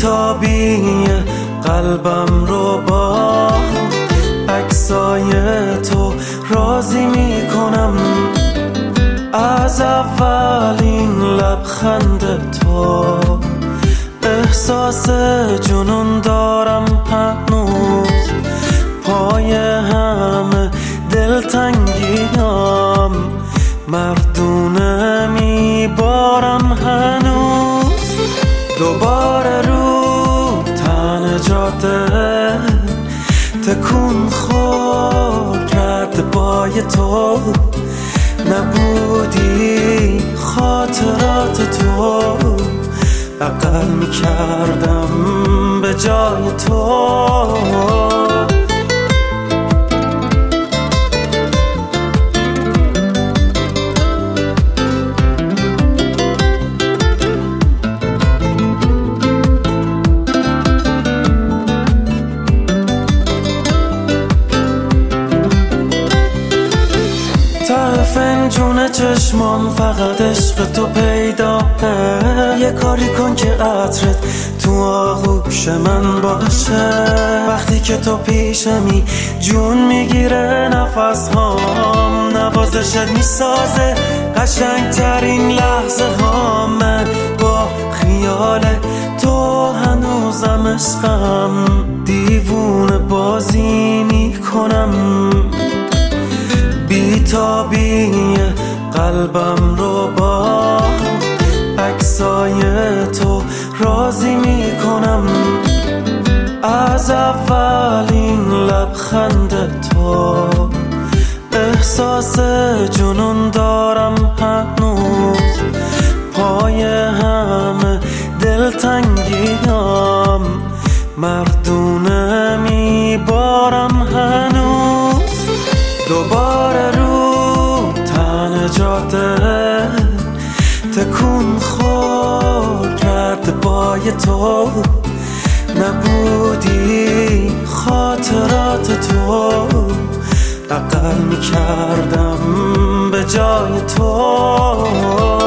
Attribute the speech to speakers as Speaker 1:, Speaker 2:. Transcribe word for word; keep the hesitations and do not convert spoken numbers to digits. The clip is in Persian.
Speaker 1: بی‌تابی قلبم رو با عکسای تو راضی میکنم. از اولین لبخند تو احساس جنون دارم هنوز. پای همه دلتنگیام مردونه میبارم هنوز. دوباره رو تن جاده تکون خورد کرد پای تو. نبودی خاطرات تو بغل میکردم به جای تو. ته فنجون چشمام فقط عشق تو پیداه. یه کاری کن که عطرت تو آغوش من باشه. وقتی که تو پیشمی جون میگیره نفس هام. نوازشت میسازه قشنگ ترین لحظه ها. من با خیال تو هنوزم عشقم. دیوونه بازی میکنم. بی‌تابی قلبم رو با عکسای تو راضی میکنم. از اولین لبخند تو احساس جنون دارم هنوز. پای همه دلتنگیام مردونه میبارم هنوز. دوباره رو تن جاده تکون خورد کرد پای تو. نبودی خاطرات تو بغل میکردم به جای تو.